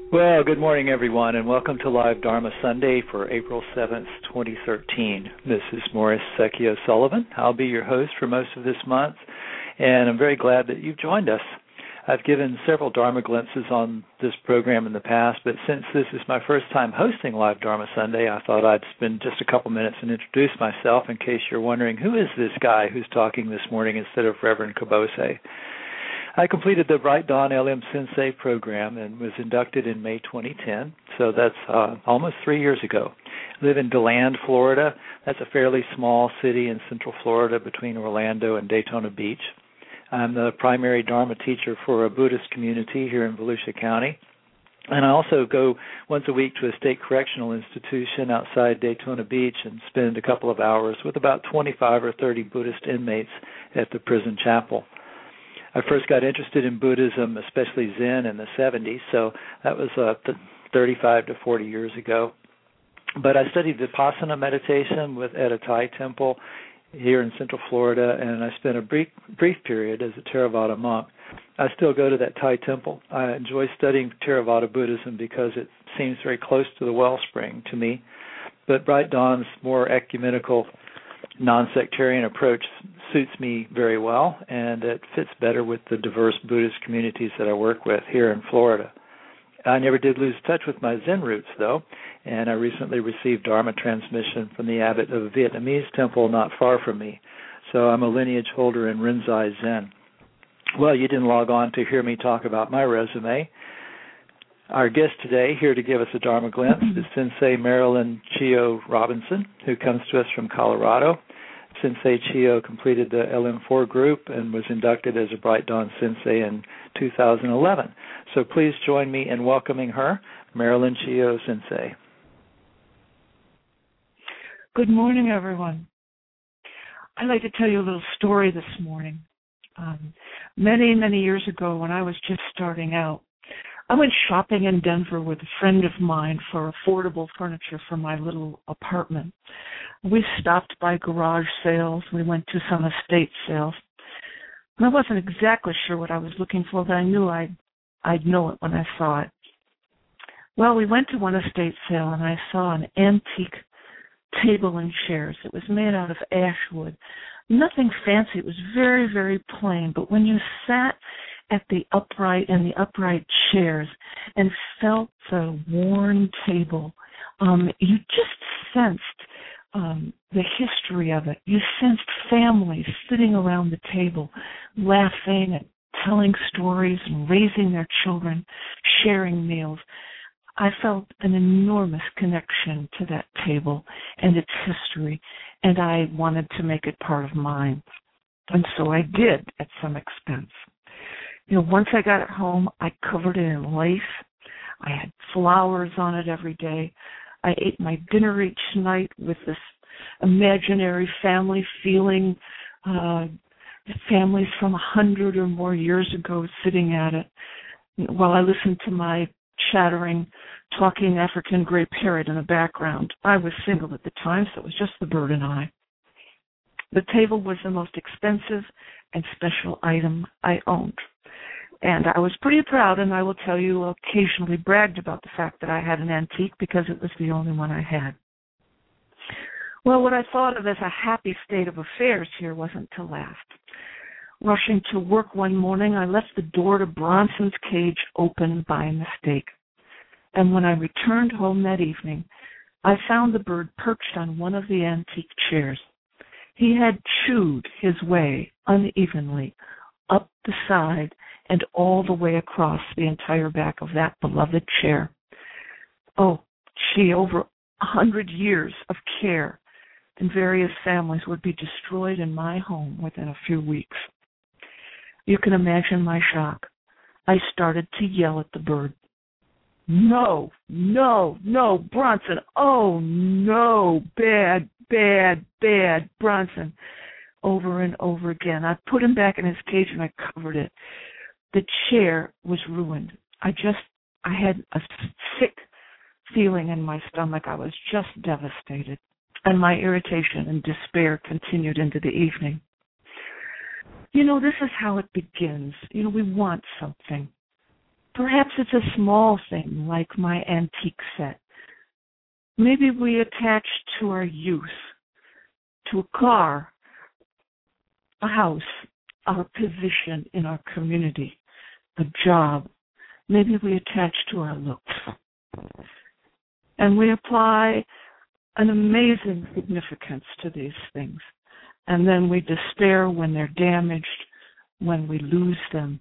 Well, good morning, everyone, and welcome to Live Dharma Sunday for April 7th, 2013. This is Morris Secchio Sullivan. I'll be your host for most of this month, and I'm very glad that you've joined us. I've given several Dharma glimpses on this program in the past, but since this is my first time hosting Live Dharma Sunday, I thought I'd spend just a couple minutes and introduce myself in case you're wondering, who is this guy who's talking this morning instead of Reverend Kabose? I completed the Bright Dawn LM Sensei program and was inducted in May 2010, so that's almost 3 years ago. I live in DeLand, Florida. That's a fairly small city in central Florida between Orlando and Daytona Beach. I'm the primary Dharma teacher for a Buddhist community here in Volusia County. And I also go once a week to a state correctional institution outside Daytona Beach and spend a couple of hours with about 25 or 30 Buddhist inmates at the prison chapel. I first got interested in Buddhism, especially Zen, in the 70s, so that was 35 to 40 years ago. But I studied Vipassana meditation at a Thai temple here in Central Florida, and I spent a brief period as a Theravada monk. I still go to that Thai temple. I enjoy studying Theravada Buddhism because it seems very close to the wellspring to me. But Bright Dawn's more ecumenical, non-sectarian approach suits me very well, and it fits better with the diverse Buddhist communities that I work with here in Florida. I never did lose touch with my Zen roots, though, and I recently received Dharma transmission from the abbot of a Vietnamese temple not far from me, so I'm a lineage holder in Rinzai Zen. Well, you didn't log on to hear me talk about my resume. Our guest today, here to give us a Dharma glimpse, is Sensei Marilyn Chio Robinson, who comes to us from Colorado. Sensei Chio completed the LM4 group and was inducted as a Bright Dawn Sensei in 2011. So please join me in welcoming her, Marilyn Chio Sensei. Good morning, everyone. I'd like to tell you a little story this morning. Many, many years ago, when I was just starting out, I went shopping in Denver with a friend of mine for affordable furniture for my little apartment. We stopped by garage sales. We went to some estate sales. And I wasn't exactly sure what I was looking for, but I knew I'd know it when I saw it. Well, we went to one estate sale, and I saw an antique table and chairs. It was made out of ash wood. Nothing fancy. It was very, very plain. But when you sat at the upright chairs and felt the worn table, you just sensed the history of it. You sensed families sitting around the table, laughing and telling stories and raising their children, sharing meals. I felt an enormous connection to that table and its history, and I wanted to make it part of mine. And so I did, at some expense. Once I got it home, I covered it in lace. I had flowers on it every day. I ate my dinner each night with this imaginary family feeling, families from 100 or more years ago sitting at it, while I listened to my chattering, talking African gray parrot in the background. I was single at the time, so it was just the bird and I. The table was the most expensive and special item I owned. And I was pretty proud, and I will tell you, occasionally bragged about the fact that I had an antique because it was the only one I had. Well, what I thought of as a happy state of affairs here wasn't to last. Rushing to work one morning, I left the door to Bronson's cage open by mistake. And when I returned home that evening, I found the bird perched on one of the antique chairs. He had chewed his way unevenly up the side and all the way across the entire back of that beloved chair. Oh, gee, over 100 years of care and various families would be destroyed in my home within a few weeks. You can imagine my shock. I started to yell at the bird. No, no, no, Bronson. Oh, no, bad, bad, bad, Bronson. Over and over again. I put him back in his cage and I covered it. The chair was ruined. I had a sick feeling in my stomach. I was just devastated. And my irritation and despair continued into the evening. This is how it begins. We want something. Perhaps it's a small thing like my antique set. Maybe we attach to our youth, to a car, a house, our position in our community, a job. Maybe we attach to our looks. And we apply an amazing significance to these things. And then we despair when they're damaged, when we lose them.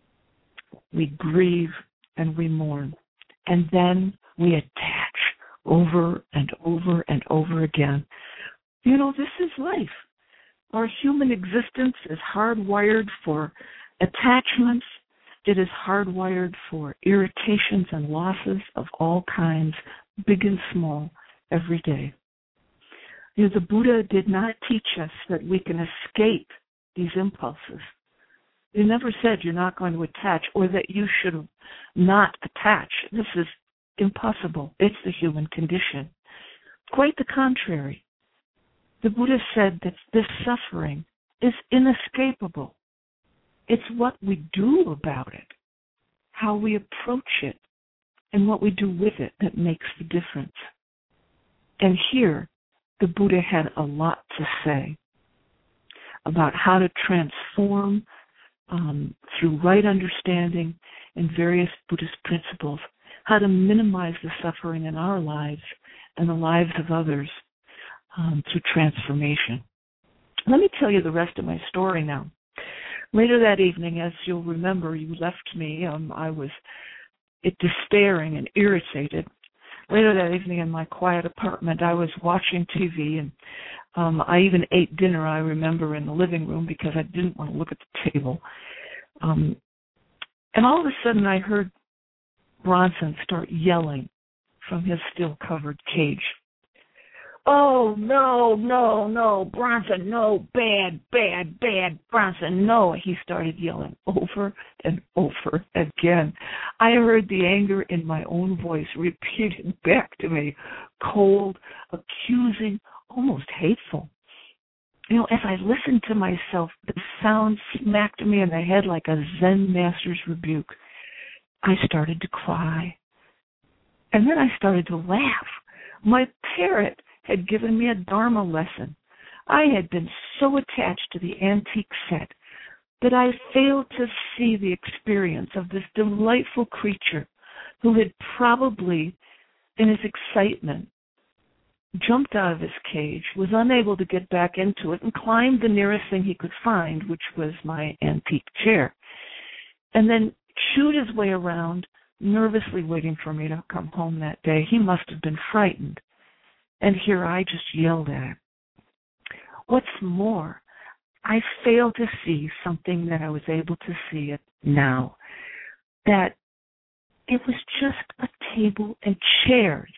We grieve and we mourn. And then we attach over and over and over again. You know, this is life. Our human existence is hardwired for attachments. It is hardwired for irritations and losses of all kinds, big and small, every day. You know, the Buddha did not teach us that we can escape these impulses. He never said you're not going to attach or that you should not attach. This is impossible. It's the human condition. Quite the contrary. The Buddha said that this suffering is inescapable. It's what we do about it, how we approach it, and what we do with it that makes the difference. And here, the Buddha had a lot to say about how to transform through right understanding and various Buddhist principles, how to minimize the suffering in our lives and the lives of others through transformation. Let me tell you the rest of my story now. Later that evening, as you'll remember, you left me. I was despairing and irritated. Later that evening in my quiet apartment, I was watching TV, and I even ate dinner, I remember, in the living room because I didn't want to look at the table. And all of a sudden, I heard Bronson start yelling from his still-covered cage. "Oh, no, Bronson, no, bad, Bronson, no," he started yelling over and over again. I heard the anger in my own voice repeated back to me, cold, accusing, almost hateful. You know, as I listened to myself, the sound smacked me in the head like a Zen master's rebuke. I started to cry. And then I started to laugh. My parrot had given me a Dharma lesson. I had been so attached to the antique set that I failed to see the experience of this delightful creature who had probably, in his excitement, jumped out of his cage, was unable to get back into it, and climbed the nearest thing he could find, which was my antique chair, and then chewed his way around, nervously waiting for me to come home that day. He must have been frightened. And here I just yelled at him. What's more, I failed to see something that I was able to see it now, that it was just a table and chairs.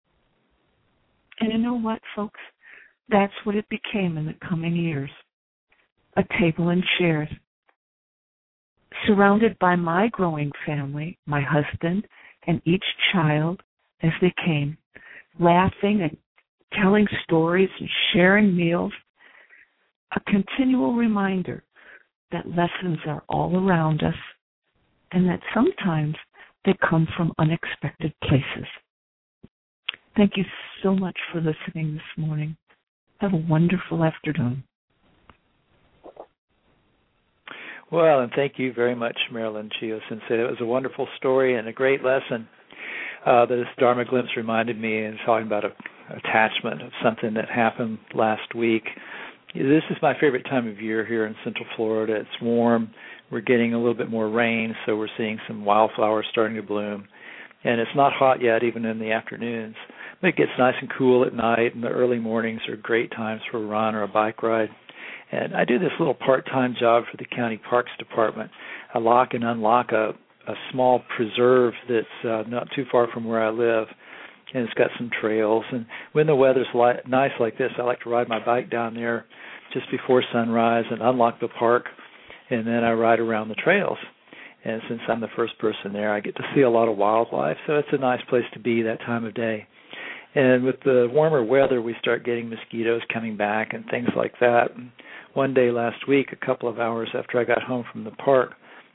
And you know what, folks? That's what it became in the coming years. A table and chairs. Surrounded by my growing family, my husband, and each child as they came, laughing and telling stories and sharing meals. A continual reminder that lessons are all around us and that sometimes they come from unexpected places. Thank you so much for listening this morning. Have a wonderful afternoon. Well, and thank you very much, Marilyn Chio Sensei. It was a wonderful story and a great lesson. This Dharma glimpse reminded me, and talking about attachment of something that happened last week. This is my favorite time of year here in Central Florida. It's warm. We're getting a little bit more rain, so we're seeing some wildflowers starting to bloom. And it's not hot yet, even in the afternoons. But it gets nice and cool at night, and the early mornings are great times for a run or a bike ride. And I do this little part-time job for the County Parks Department. I lock and unlock a small preserve that's not too far from where I live, and it's got some trails. And when the weather's nice like this, I like to ride my bike down there just before sunrise and unlock the park, and then I ride around the trails. And since I'm the first person there, I get to see a lot of wildlife, so it's a nice place to be that time of day. And with the warmer weather, we start getting mosquitoes coming back and things like that. And one day last week, a couple of hours after I got home from the park,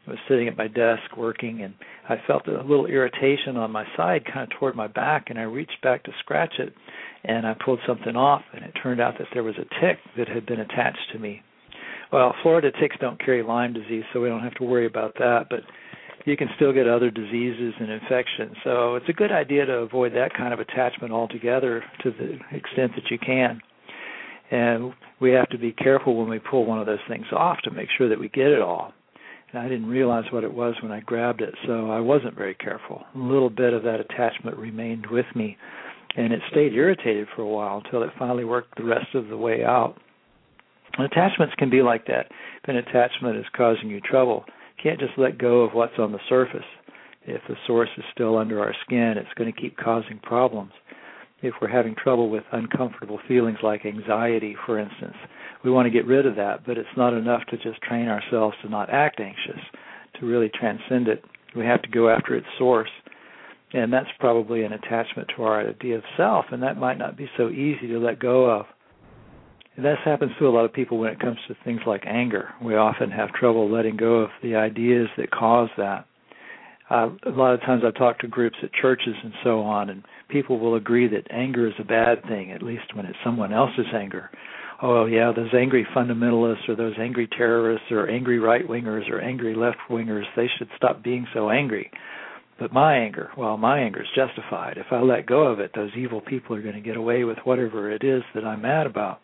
I was sitting at my desk working, and I felt a little irritation on my side, kind of toward my back, and I reached back to scratch it, and I pulled something off, and it turned out that there was a tick that had been attached to me. Well, Florida ticks don't carry Lyme disease, so we don't have to worry about that, but you can still get other diseases and infections. So it's a good idea to avoid that kind of attachment altogether to the extent that you can. And we have to be careful when we pull one of those things off to make sure that we get it all. And I didn't realize what it was when I grabbed it, so I wasn't very careful. A little bit of that attachment remained with me, and it stayed irritated for a while until it finally worked the rest of the way out. And attachments can be like that. If an attachment is causing you trouble, you can't just let go of what's on the surface. If the source is still under our skin, it's going to keep causing problems. If we're having trouble with uncomfortable feelings like anxiety, for instance, we want to get rid of that, but it's not enough to just train ourselves to not act anxious. To really transcend it, we have to go after its source, and that's probably an attachment to our idea of self, and that might not be so easy to let go of. And this happens to a lot of people when it comes to things like anger. We often have trouble letting go of the ideas that cause that. A lot of times I've talked to groups at churches and so on, and people will agree that anger is a bad thing, at least when it's someone else's anger. Oh, yeah, those angry fundamentalists or those angry terrorists or angry right-wingers or angry left-wingers, they should stop being so angry. But my anger is justified. If I let go of it, those evil people are going to get away with whatever it is that I'm mad about.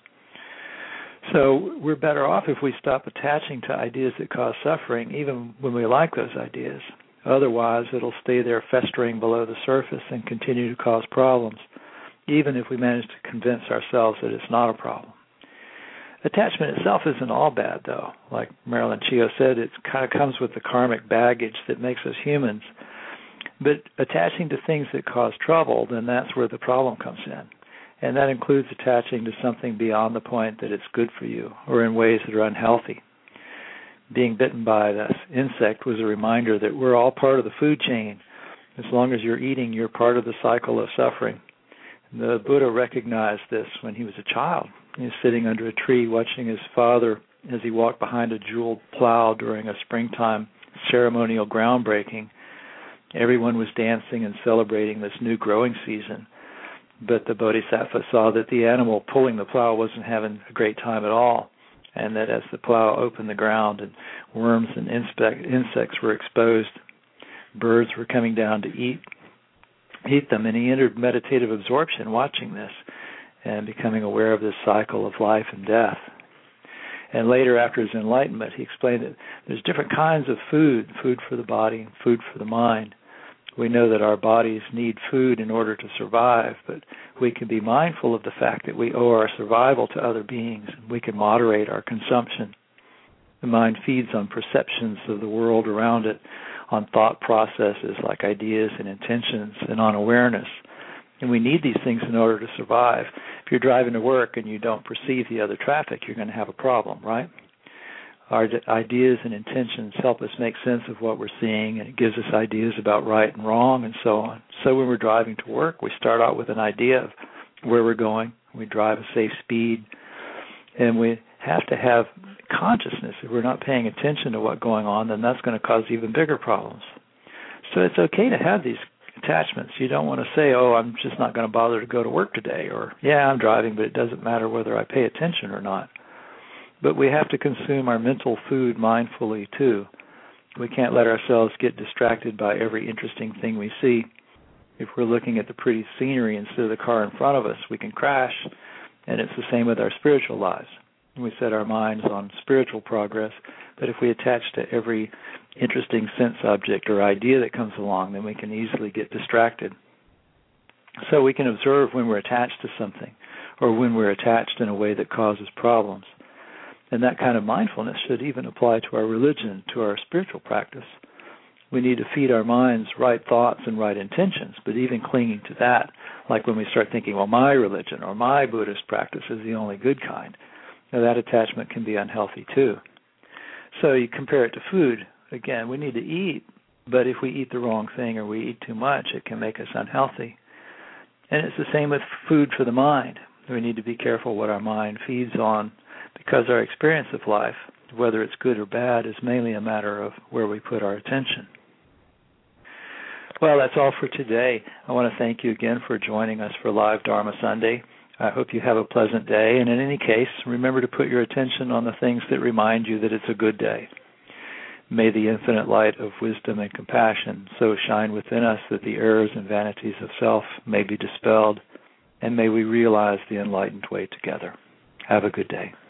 So we're better off if we stop attaching to ideas that cause suffering, even when we like those ideas. Otherwise, it'll stay there festering below the surface and continue to cause problems, even if we manage to convince ourselves that it's not a problem. Attachment itself isn't all bad, though. Like Marilyn Chio said, it kind of comes with the karmic baggage that makes us humans. But attaching to things that cause trouble, then that's where the problem comes in. And that includes attaching to something beyond the point that it's good for you or in ways that are unhealthy. Being bitten by this insect was a reminder that we're all part of the food chain. As long as you're eating, you're part of the cycle of suffering. And the Buddha recognized this when he was a child. He was sitting under a tree watching his father as he walked behind a jeweled plow during a springtime ceremonial groundbreaking. Everyone was dancing and celebrating this new growing season. But the Bodhisattva saw that the animal pulling the plow wasn't having a great time at all, and that as the plow opened the ground and worms and insects were exposed, birds were coming down to eat them, and he entered meditative absorption watching this and becoming aware of this cycle of life and death. And later, after his enlightenment, he explained that there's different kinds of food for the body and food for the mind. We know that our bodies need food in order to survive, but we can be mindful of the fact that we owe our survival to other beings, and we can moderate our consumption. The mind feeds on perceptions of the world around it, on thought processes like ideas and intentions, and on awareness. And we need these things in order to survive. If you're driving to work and you don't perceive the other traffic, you're going to have a problem, right? Our ideas and intentions help us make sense of what we're seeing, and it gives us ideas about right and wrong and so on. So when we're driving to work, we start out with an idea of where we're going. We drive a safe speed, and we have to have consciousness. If we're not paying attention to what's going on, then that's going to cause even bigger problems. So it's okay to have these attachments. You don't want to say, oh, I'm just not going to bother to go to work today, or, yeah, I'm driving, but it doesn't matter whether I pay attention or not. But we have to consume our mental food mindfully, too. We can't let ourselves get distracted by every interesting thing we see. If we're looking at the pretty scenery instead of the car in front of us, we can crash, and it's the same with our spiritual lives. We set our minds on spiritual progress, but if we attach to every interesting sense object or idea that comes along, then we can easily get distracted. So we can observe when we're attached to something, or when we're attached in a way that causes problems. And that kind of mindfulness should even apply to our religion, to our spiritual practice. We need to feed our minds right thoughts and right intentions, but even clinging to that, like when we start thinking, well, my religion or my Buddhist practice is the only good kind, now that attachment can be unhealthy too. So you compare it to food. Again, we need to eat, but if we eat the wrong thing or we eat too much, it can make us unhealthy. And it's the same with food for the mind. We need to be careful what our mind feeds on, because our experience of life, whether it's good or bad is mainly a matter of where we put our attention. Well, that's all for today. I want to thank you again for joining us for Live Dharma Sunday. I hope you have a pleasant day, and in any case, remember to put your attention on the things that remind you that it's a good day. May the infinite light of wisdom and compassion so shine within us that the errors and vanities of self may be dispelled, and may we realize the enlightened way together. Have a good day.